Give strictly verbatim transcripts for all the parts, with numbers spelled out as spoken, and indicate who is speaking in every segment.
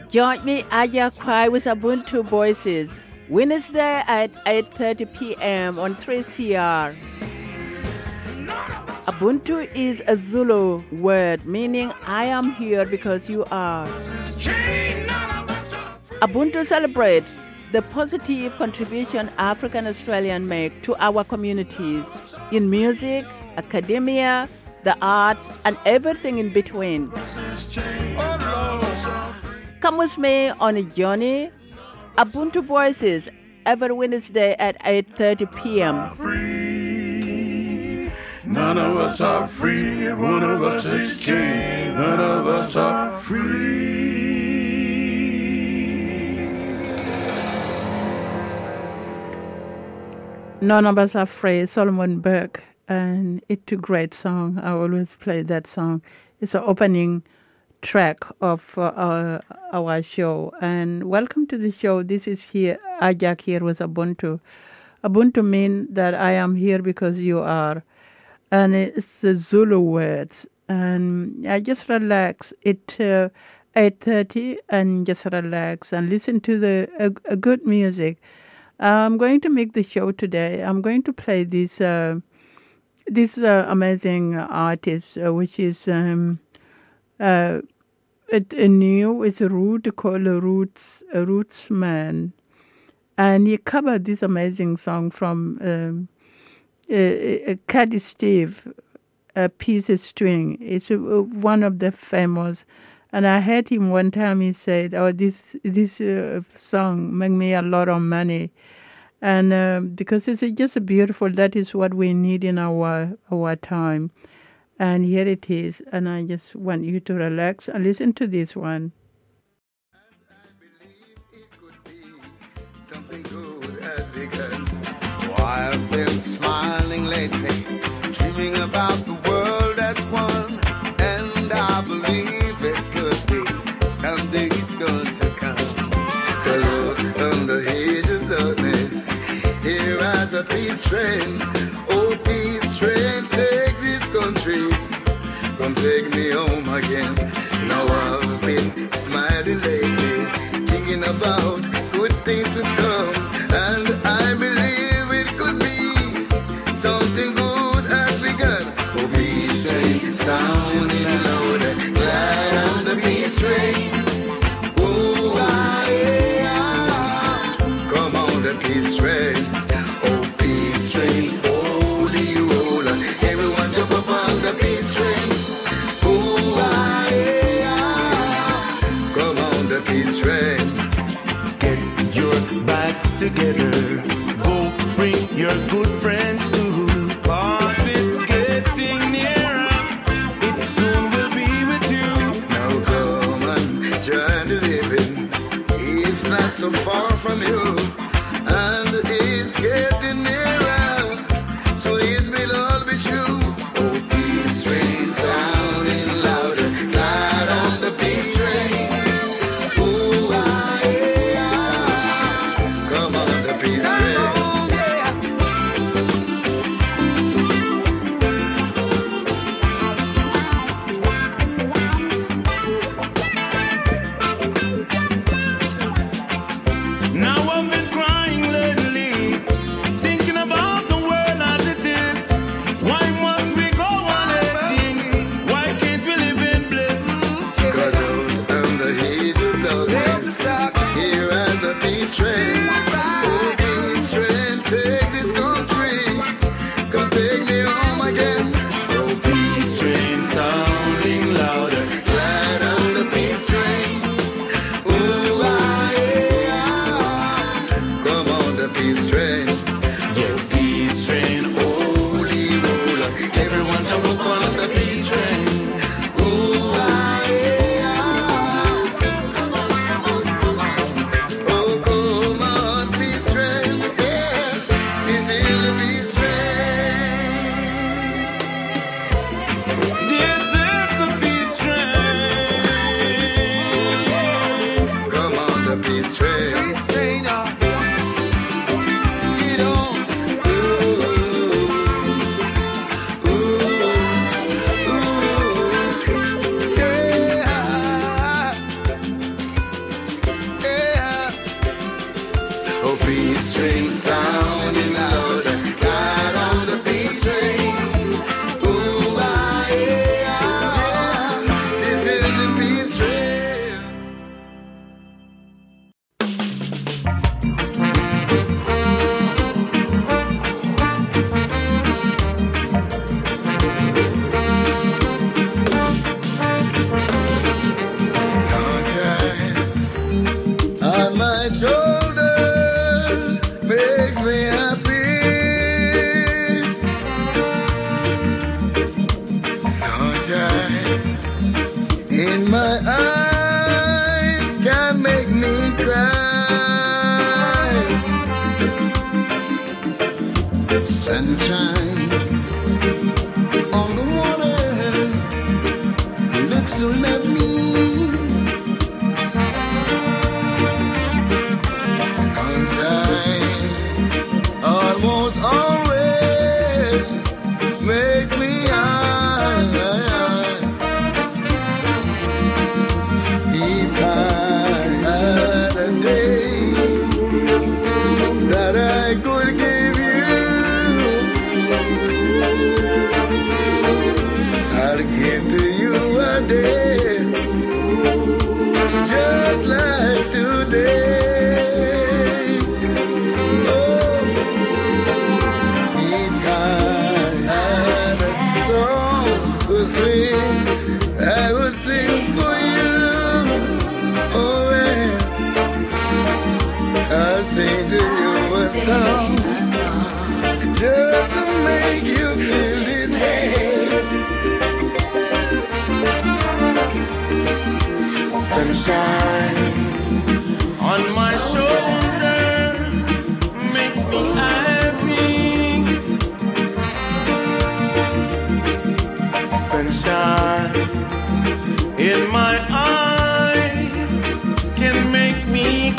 Speaker 1: Join me, Aya Kwai, with Ubuntu Voices, Wednesday at eight thirty p.m. on three C R. Ubuntu is a Zulu word meaning I am here because you are. Ubuntu celebrates the positive contribution African Australians make to our communities in music, academia, the arts, and everything in between. Come with me on a journey. Ubuntu Voices every Wednesday at eight thirty p.m.
Speaker 2: None of us are free. One of us is chained. None of us are free.
Speaker 1: None of us are free. Solomon Burke, and it's a great song. I always play that song. It's an opening track of uh, our, our show. And welcome to the show. This is here, Ajak here with Ubuntu. Ubuntu means that I am here because you are. And it's the Zulu words. And I just relax. It's uh, eight thirty and just relax and listen to the uh, uh, good music. I'm going to make the show today. I'm going to play this uh, this uh, amazing artist, uh, which is um, uh, a, a new, it's a root called a Roots, a Roots Man. And he covered this amazing song from um, uh, uh, Caddy Steve, a Piece of String. It's a, one of the famous. And I heard him one time, he said, oh, this this uh, song make me a lot of money. And uh, because it's just beautiful, that is what we need in our our time. And here it is. And I just want you to relax and listen to this one.
Speaker 3: Something good has begun. Oh, I've been smiling lately, dreaming about the world as one. And I believe it could be someday it's going to come. Cause on the edge of darkness, here rides a peace train. Oh, peace train, take this country, come take me home again. Now I've been smiling lately, thinking about good things to come. And I believe it could be something good has begun. Oh, peace train, sounding louder, glide on the peace train. Oh, yeah, come on the peace train. Oh, peace train, holy roller, everyone jump up on the peace train. Oh, yeah, come on the peace train. Get your backs together, go bring your good friends too, cause it's getting nearer, it soon will be with you. Now come and join the living, it's not so far from you, and it's getting nearer, so it will all be true. Oh, peace train sounding louder, glide on the peace train. Oh, yeah, come on the peace train. swing, I will sing for you. Oh yeah, I'll sing to you a song just to make you feel this way.
Speaker 4: Sunshine on my shoulders makes me happy. Sunshine in my eyes can make me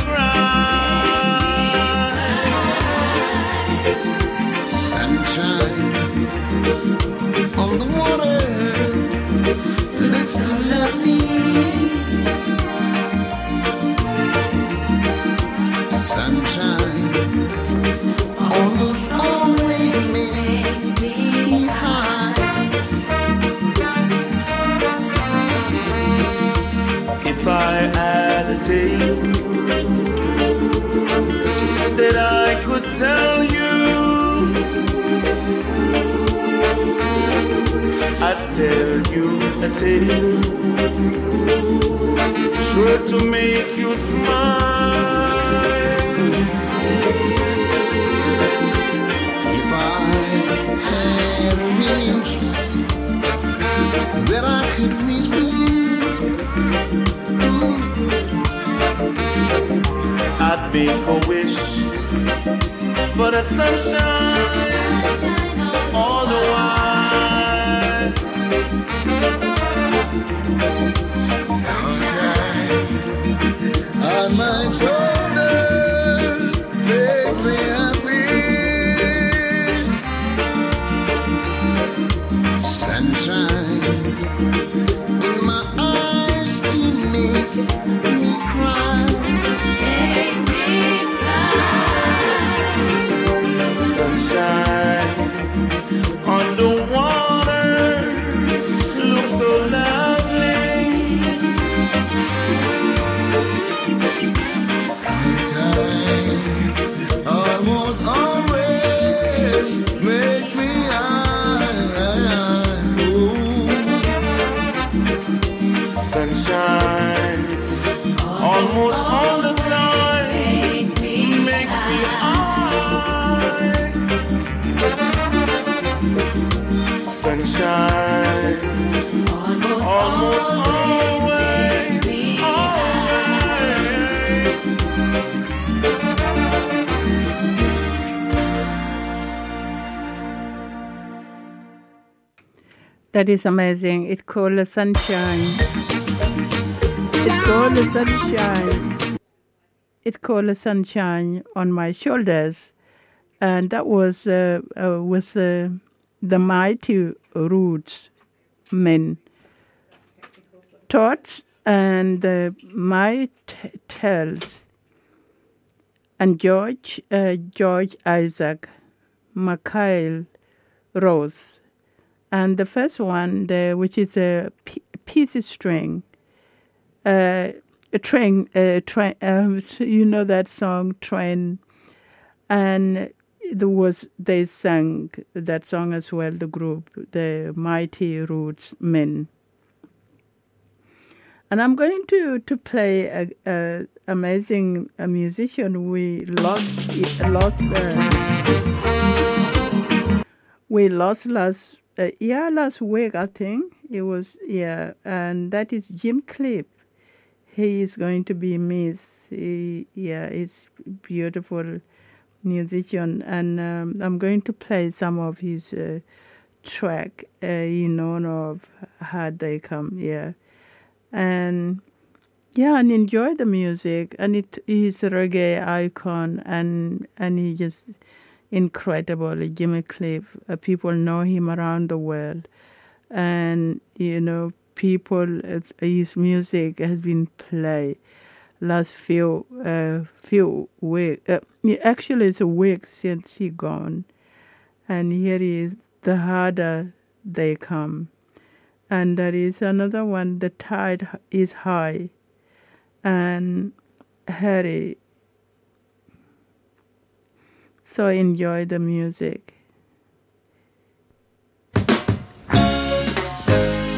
Speaker 4: cry.
Speaker 3: Sunshine on the water looks so lovely. Sunshine almost always makes me high.
Speaker 4: If I had a tale that I could tell you, I'd tell you a tale sure to make you smile.
Speaker 3: If I had a wish that I could reach for you,
Speaker 4: I'd make a wish for the sunshine all the while.
Speaker 3: sunshine on my shoulders makes me happy. Sunshine in my eyes can make me cry.
Speaker 4: Sunshine on the water looks so lovely.
Speaker 3: Sunshine almost always makes me high. Ooh.
Speaker 4: Sunshine almost all the time makes me high. Sunshine almost always, always.
Speaker 1: That is amazing. It called the sunshine. It called the sunshine. It called the sunshine on my shoulders, and that was uh, uh, was the the Mighty Roots Men. Thoughts and uh, my t- tells and George uh, George Isaac, Mikhail Rose. And the first one, the, which is a p- piece string, uh, a train, uh, train. Um, you know that song, Train, and there was they sang that song as well. The group, the Mighty Roots Men. And I'm going to to play a, a amazing a musician we lost lost. Uh, we lost last. Uh, yeah, last week, I think it was, yeah, and that is Jim Cliff. He is going to be missed. He, yeah, he's beautiful musician, and um, I'm going to play some of his uh, track uh, in honor of How They Come, yeah. And, yeah, and enjoy the music, and it is a reggae icon, and, and he just... incredible, Jimmy Cliff. Uh, people know him around the world, and you know, people. Uh, his music has been played last few uh, few weeks. Uh, actually, it's a week since he gone, and here is The Harder They Come, and there is another one. The Tide is High, and Harry. So enjoy the music.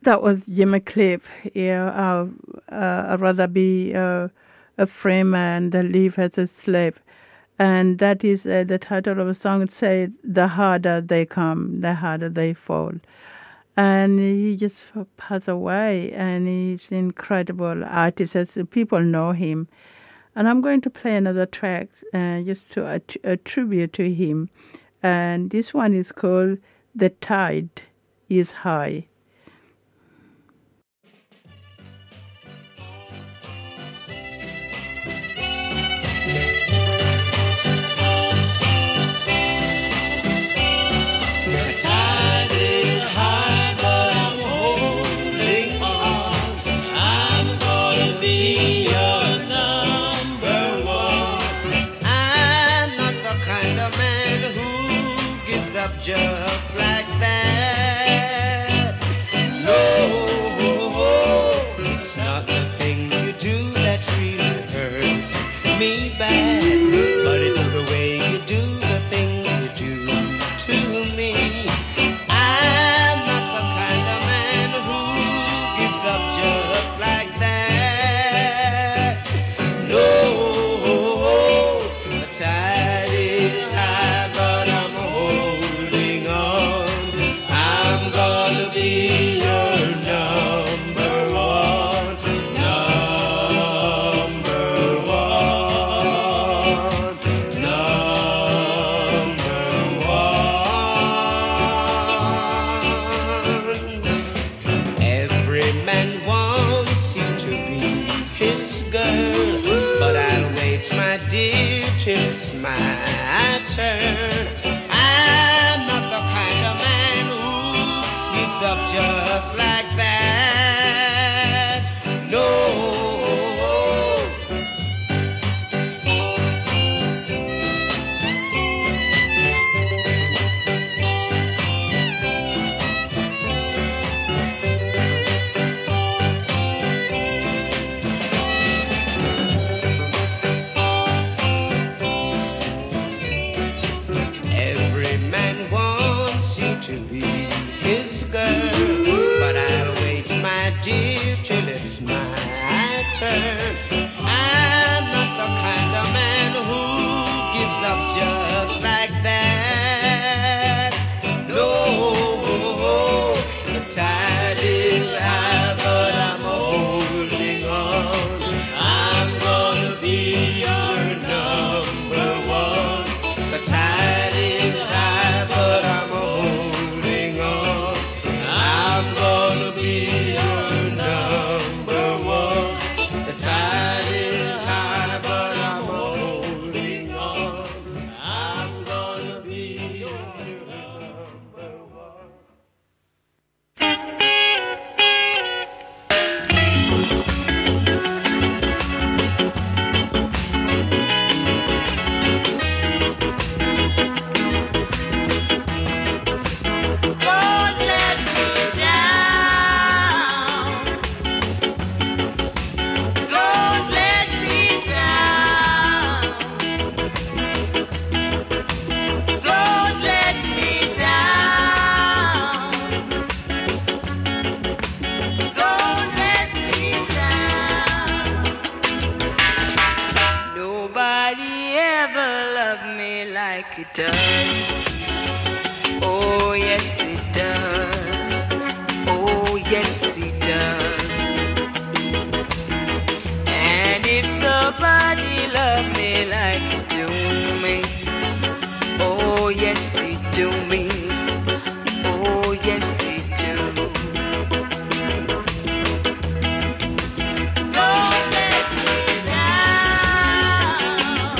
Speaker 1: That was Jimmy Cliff. Yeah, uh, uh, I'd rather be uh, a free man than live as a slave. And that is uh, the title of a song. It says, the harder they come, the harder they fall. And he just passed away, and he's an incredible artist. As people know him. And I'm going to play another track uh, just to att- attribute to him. And this one is called The Tide is High.
Speaker 5: Just like that. No, it's not the things you do that really hurts me bad, but it's the way you do the things you do to me. I'm not the kind of man who gives up just like that. No, the tide is high, but I'm holding on. I'm gonna be your number one, number one, number one. Every man wants you to be his girl, but I'll wait, my dear, till it's my turn. I'm not the kind of man who gives up just like that. No. Every man wants you to be his girl, but I'll wait, my dear, till it's my turn. I'm not the kind of man who gives up just like that. No, the tide is high, but I'm holding on. I'm gonna be your number one. The tide is high, but I'm holding on. I'm gonna be your number one. The tide is high, but I'm holding on. I'm gonna be your number one.
Speaker 6: Don't let me down. Don't let me down. Don't let me down. Don't let me down. Nobody ever loved me like it does. Oh, yes, it does. Oh, yes, it does. And if somebody loved me like you do me, oh, yes, it do me. Oh, yes, it do. Don't let me down.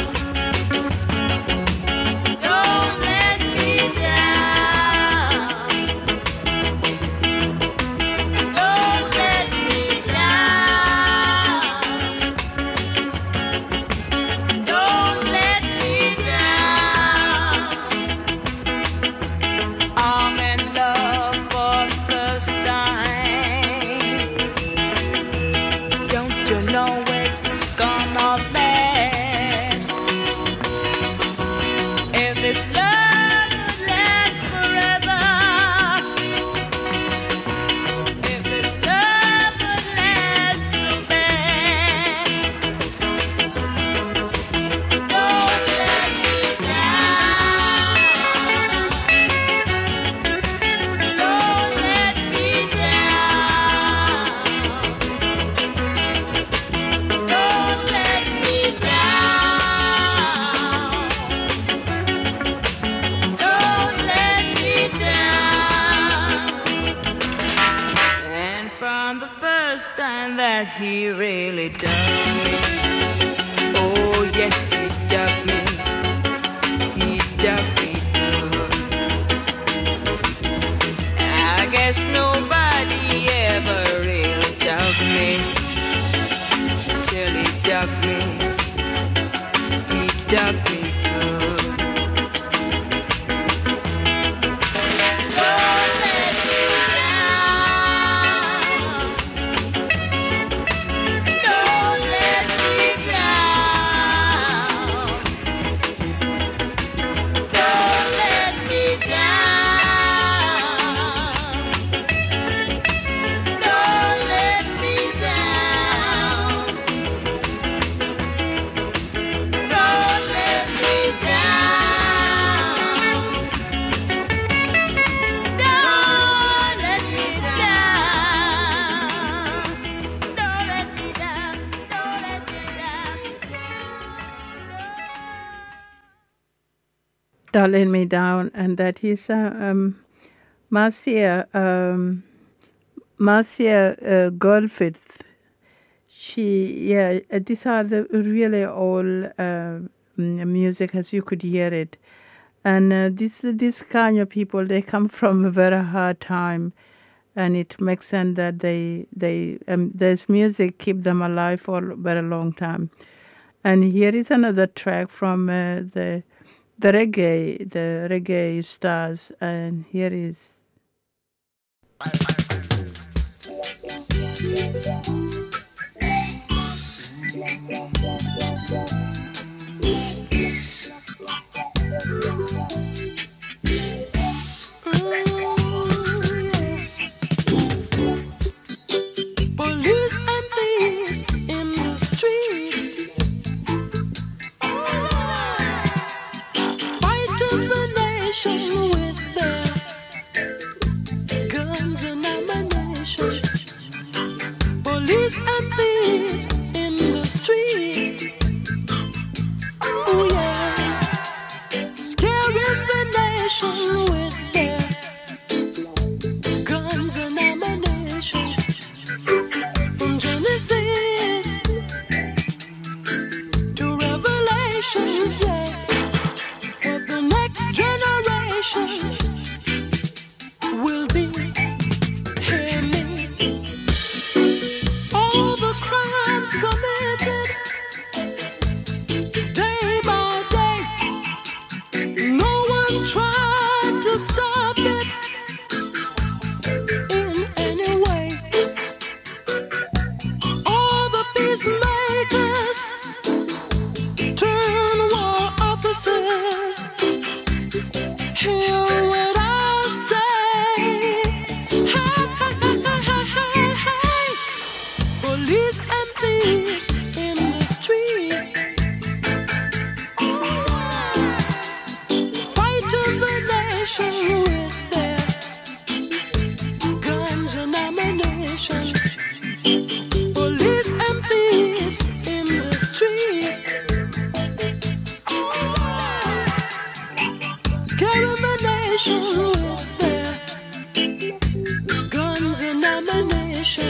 Speaker 6: Don't let me down. Don't let me down. Don't let me down. dug me. Oh yes, he dug me. He dug me good. I guess nobody ever really dug me till he dug me. He dug me good. Don't let me down. Don't let me down. Don't let me down. Don't let me down. Don't let me down. Don't let me down. Don't let me down. Don't let me down.
Speaker 1: Don't Let Me Down, and that is uh, um, Marcia, um, Marcia uh, Goldsmith. She, yeah, uh, these are the really old uh, mm, music as you could hear it. And uh, this this kind of people, they come from a very hard time, and it makes sense that they they um, this music keep them alive for a very long time. And here is another track from uh, the the reggae the reggae stars, and here is.
Speaker 7: Police and thieves in the street, fighting the nation with their guns and ammunition. Police and thieves in the street, oh yes, scaring the nation with their guns and ammunition. From Genesis to Revelations, yeah, what the next generation will be. Hear me. All the crimes committed day by day, no one tried to stop it in any way. All the peacemakers turn war officers. Hear what I say. Hey, hey, hey, hey, hey. Police and thieves in the street, fighting the nation with their guns and ammunition. Police and thieves in the street, scaring the nation with their guns and ammunition.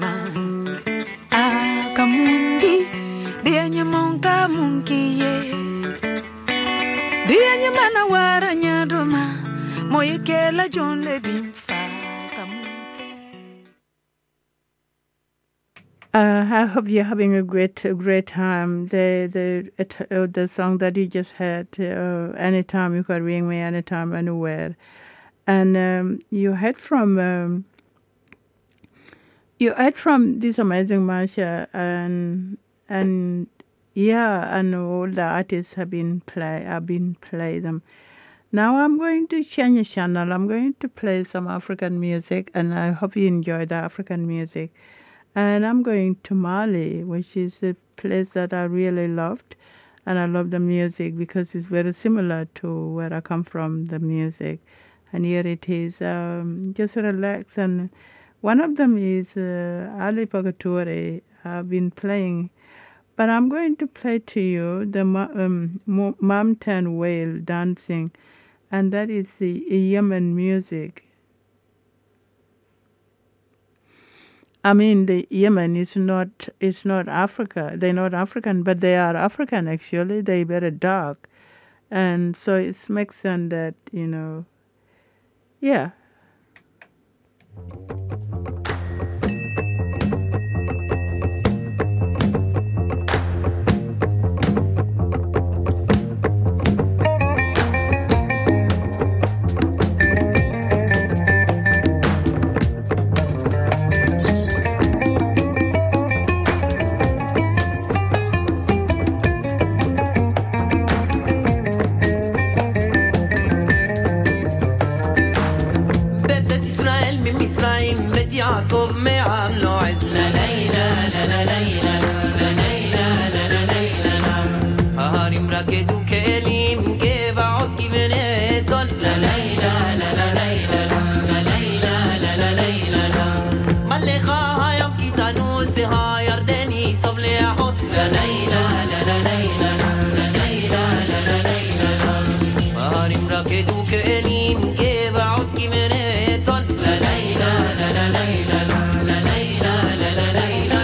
Speaker 8: ma akamundi dianya monka munkiye dianya mana waranya doma moyekela John le dimfa
Speaker 1: Uh, I hope you're having a great, a great time. The the uh, the song that you just heard, uh, anytime you can ring me, anytime, anywhere, and um, you heard from um, you heard from this amazing Marsha, and and yeah, and all the artists have been play, have been play them. Now I'm going to change the channel. I'm going to play some African music, and I hope you enjoy the African music. And I'm going to Mali, which is a place that I really loved. And I love the music because it's very similar to where I come from, the music. And here it is, um, just relax. And one of them is uh, Ali Pagature. I've been playing. But I'm going to play to you the um, Mountain Whale dancing. And that is the Yemen music. I mean, the Yemen is not is not Africa. They're not African, but they are African, actually. They're very dark. And so it makes sense that, you know, yeah.
Speaker 9: يعقوب ما عملوا عزنا ليلى لا ليلى لا ليلى لا ليلى هاري مراكد وكليم كيف عود كيف نتصل لا ليلى لا ليلى لا ليلى لا ليلى مالي خاها يوم كي تانوسي ها يردني صب لي حط لا ليلى لا ليلى لا ليلى لا ليلى هاري مراكد وكليم كيف عود كيف نتصل لا ليلى لا ليلى لا ليلى لا ليلى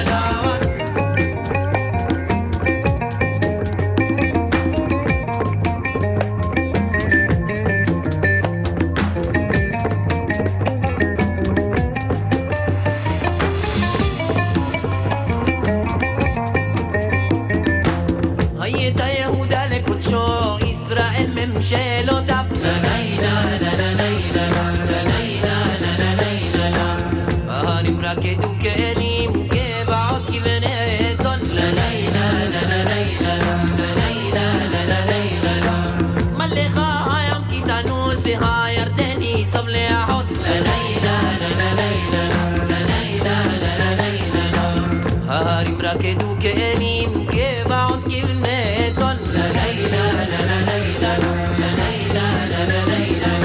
Speaker 9: هيدا يهودا لك وتشو إسرائيل ممشيلو تاب لا ليلى لا ليلى لا ليلى لا ليلى هاني مراكد وكريم كيف عود كيف نهزن لا ليلى لا ليلى لا ليلى لا ليلى مالي خاها يوم كي تانوسي ها يردني صب لي حط لا ليلى لا ليلى لا ليلى لا ليلى هاني مراكد وكريم كيف عود كيف نهزن لا ليلى لا ليلى لا ليلى لا ليلى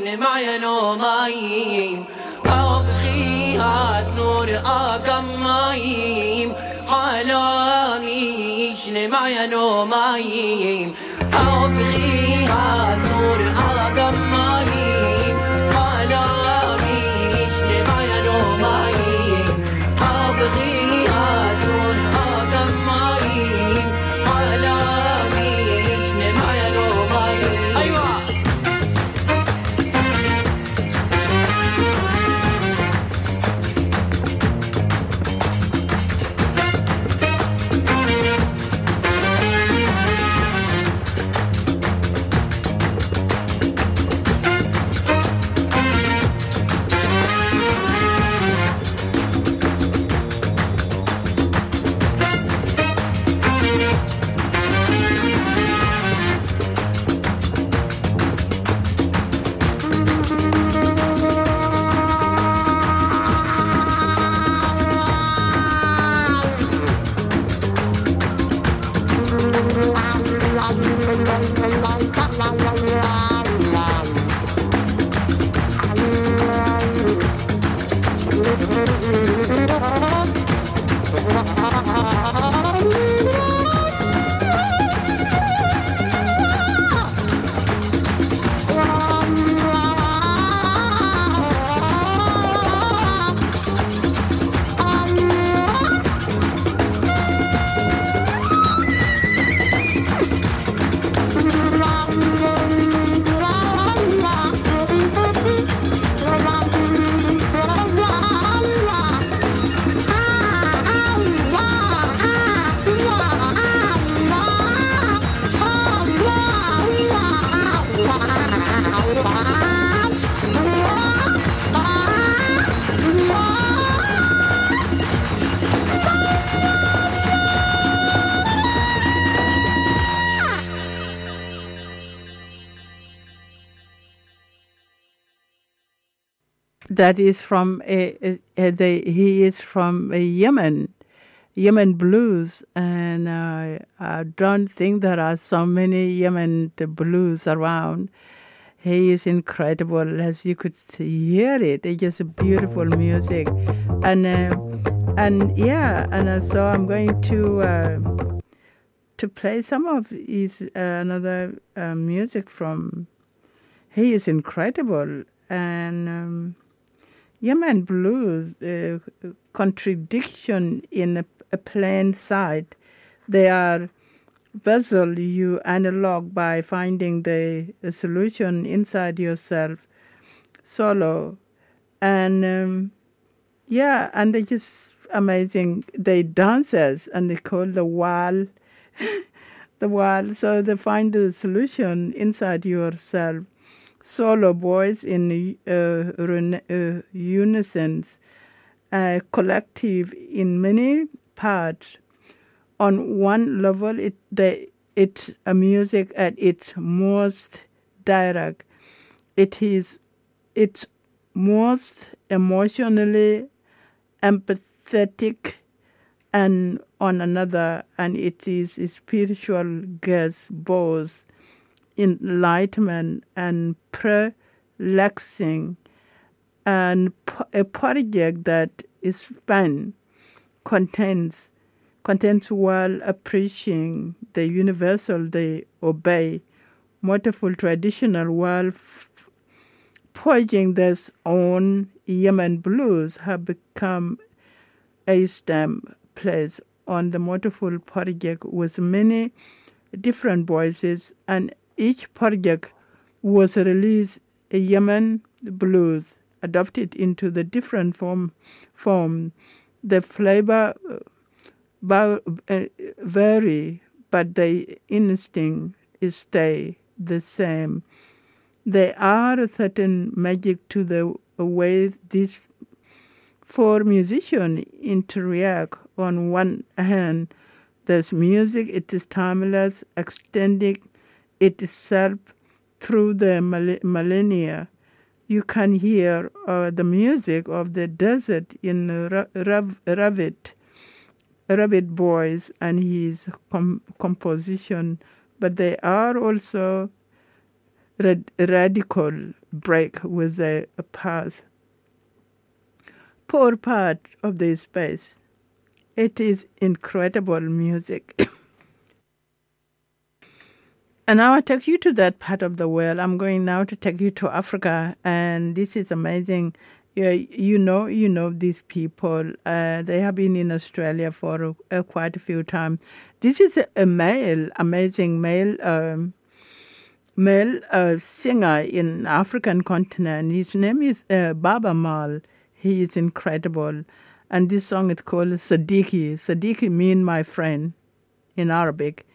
Speaker 9: معينو مايم أوفخي هاتور آقم مايم حالامي شن معينو مايم أوفخي هاتور آقم مايم حالامي شن معينو مايم أوفخي هاتور آقم مايم حالامي شن معينو مايم أيوة
Speaker 1: That is from a, a, a the, he is from a Yemen, Yemen blues, and uh, I don't think there are so many Yemen blues around. He is incredible, as you could hear it. It's just beautiful music, and uh, and yeah, and uh, so I'm going to uh, to play some of his uh, another uh, music from. He is incredible, and. Um, Yemen blues, uh, contradiction in a, a plain sight. They are puzzle you analog by finding the, the solution inside yourself solo. And um, yeah, and they're just amazing. They dancers, and they call the wall, the wall. So they find the solution inside yourself. Solo boys in uh, run, uh, unison, uh, collective in many parts. On one level, it the it's a music at its most direct. It is its most emotionally empathetic, and on another, and it is a spiritual guest both enlightenment and relaxing, and a project that is fun, contains contains while appreciating the universal they obey, multiple traditional while f- forging their own Yemen blues have become a stamp place on the multiple project with many different voices, and each project was released a Yemen blues, adopted into the different form. form. The flavor uh, vary, but the instinct is stay the same. There are a certain magic to the way these four musicians interact. On one hand, there's music, it is timeless, extending itself through the millennia. You can hear uh, the music of the desert in Ra- Rav- Ravit, Ravit Boys and his com- composition, but they are also rad- radical, break with a, a pause. Poor part of the space. It is incredible music. And now I take you to that part of the world. I'm going now to take you to Africa, and this is amazing. Yeah, you know, you know these people. Uh, they have been in Australia for uh, quite a few times. This is a, a male, amazing male, um, male uh, singer in African continent. His name is uh, Baba Mal. He is incredible, and this song is called Sadiki. Sadiki means my friend in Arabic.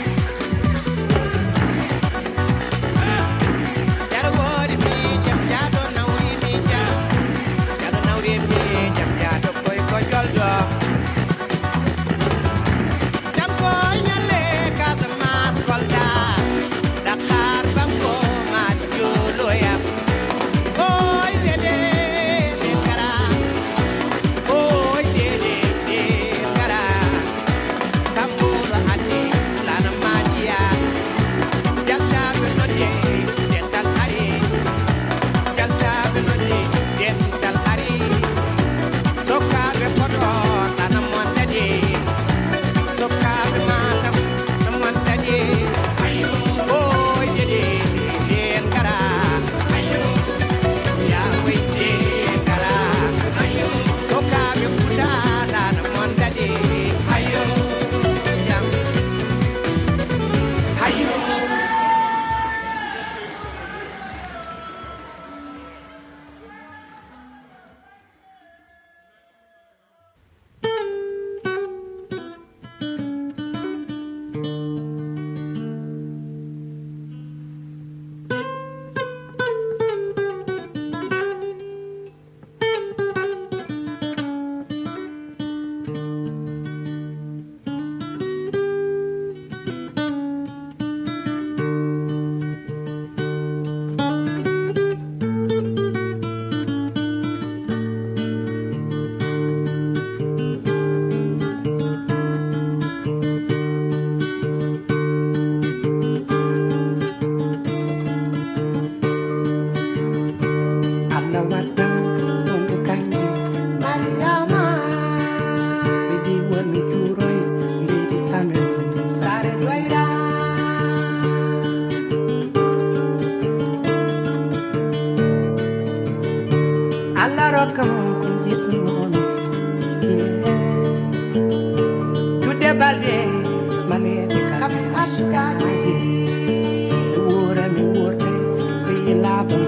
Speaker 10: Jam jam rakam ko jit non tude balde mane de ka ashka wora mi worte fi labam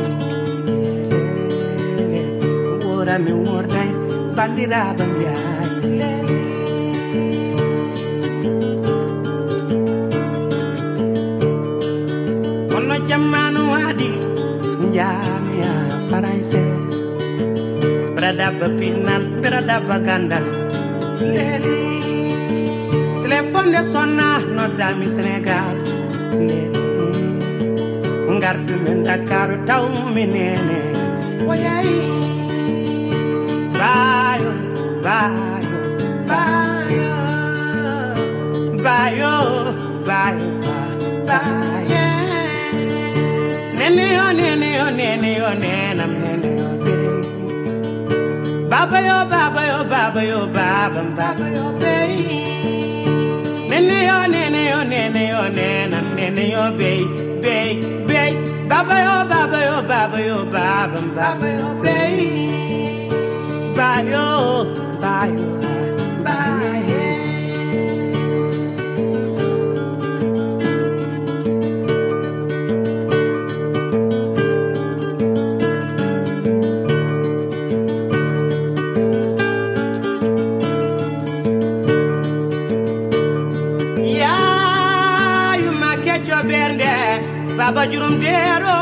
Speaker 10: wora mi worte bandirabam ya ono jamanu adi njamia paraise berada bepinan berada bagandal leli telepon de sonna no dami Senegal leli ngardu men Dakar taw minene oyai bayo bayo bayo bayo bayo bayo nene yo nene yo nene yo nene nene yo baba yo baba yo baba yo baba baba yo bay nene yo nene yo nene yo nene nene yo bay bay bay baba yo baba yo baba yo baba baba yo bay bayo bayo bayo Baba jurum dero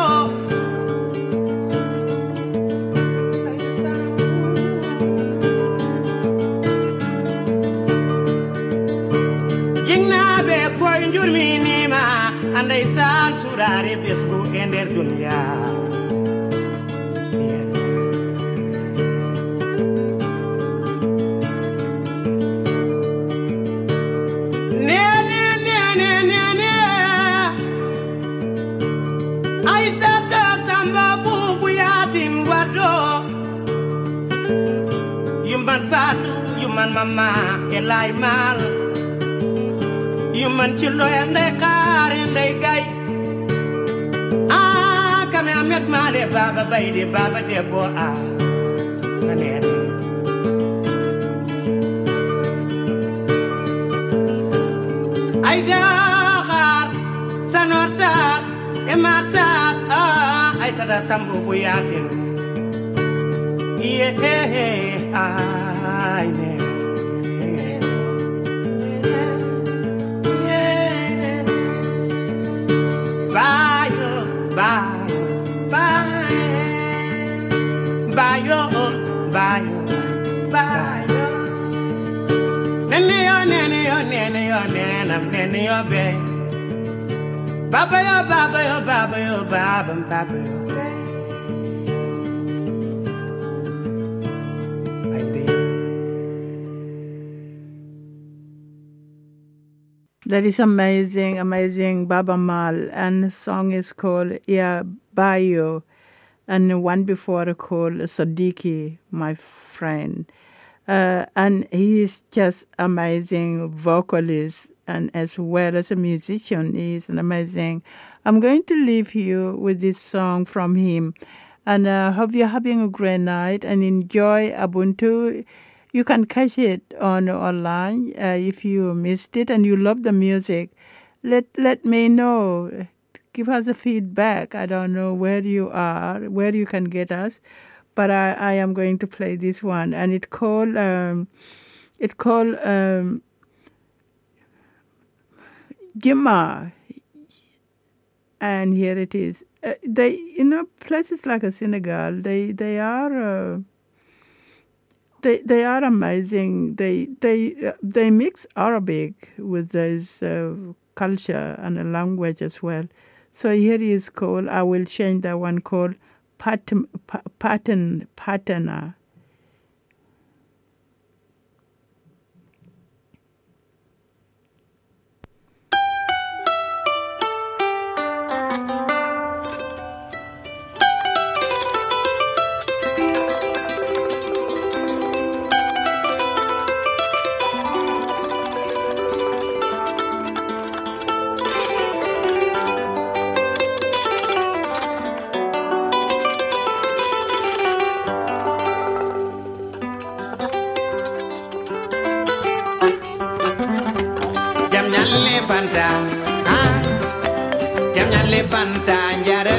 Speaker 10: Jingna be koy njurmi nima andai san surare besku ender dunya Yuman mama elai mal Yuman chilo ende kar ende gai Ah kame amet male baba baide baba debo ah Manen Aida khar sanor sar emar sar ah ai sada sambu buyasin Yeah ah yeah Bayo, bayo, bayo, bayo, bayo, bayo. Nene yo, nene yo, nene yo, nene, nene yo, babe. Baba yo, baba yo, baba yo, baba, baba yo, babe.
Speaker 1: That is amazing, amazing Baba Mal. And the song is called Ya Bayo. And the one before called Sadiki, my friend. Uh, and he is just amazing vocalist and as well as a musician. He is an amazing. I'm going to leave you with this song from him. And I uh, hope you're having a great night and enjoy Ubuntu. You can catch it on online uh, if you missed it and you love the music. Let let me know. Give us a feedback. I don't know where you are, where you can get us, but I, I am going to play this one, and it called um, it called um, Jima, and here it is. Uh, they, you know, places like a Senegal, they they are. Uh, They they are amazing. They they uh, they mix Arabic with this uh, culture and a language as well. So here is called. I will change that one called pattern pattern patterner.
Speaker 10: le panta, ah, jam nyan le panta, njare